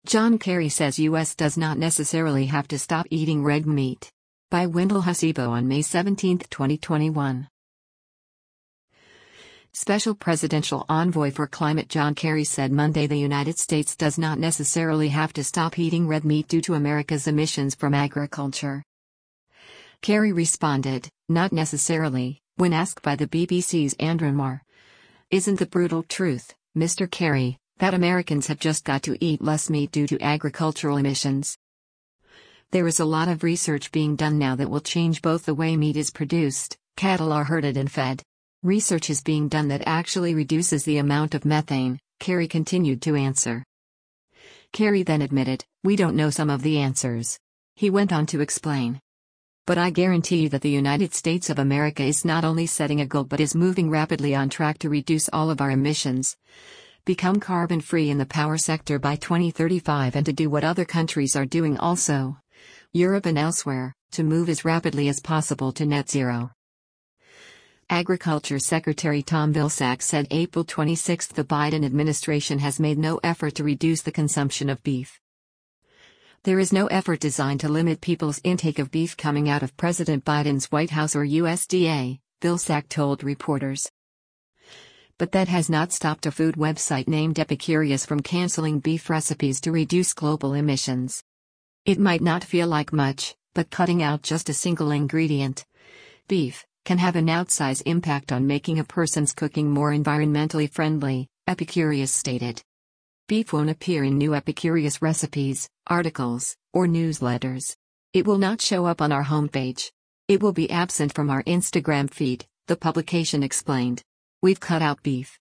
John Kerry says U.S. does not necessarily have to stop eating red meat. By Wendell Hasibo on May 17, 2021. Special Presidential Envoy for Climate John Kerry said Monday the United States does not necessarily have to stop eating red meat due to America's emissions from agriculture. Kerry responded, "Not necessarily," when asked by the BBC's Andrew Marr. "Isn't the brutal truth, Mr. Kerry, that Americans have just got to eat less meat due to agricultural emissions? There is a lot of research being done now that will change both the way meat is produced, cattle are herded and fed. Research is being done that actually reduces the amount of methane," Kerry continued to answer. Kerry then admitted, "We don't know some of the answers." He went on to explain, "But I guarantee you that the United States of America is not only setting a goal but is moving rapidly on track to reduce all of our emissions, become carbon-free in the power sector by 2035 and to do what other countries are doing also, Europe and elsewhere, to move as rapidly as possible to net zero." Agriculture Secretary Tom Vilsack said April 26 the Biden administration has made no effort to reduce the consumption of beef. "There is no effort designed to limit people's intake of beef coming out of President Biden's White House or USDA," Vilsack told reporters. But that has not stopped a food website named Epicurious from canceling beef recipes to reduce global emissions. It might not feel like much, but cutting out just a single ingredient, beef, can have an outsized impact on making a person's cooking more environmentally friendly, Epicurious stated. Beef won't appear in new Epicurious recipes, articles, or newsletters. It will not show up on our homepage. It will be absent from our Instagram feed, the publication explained. "We've cut out beef.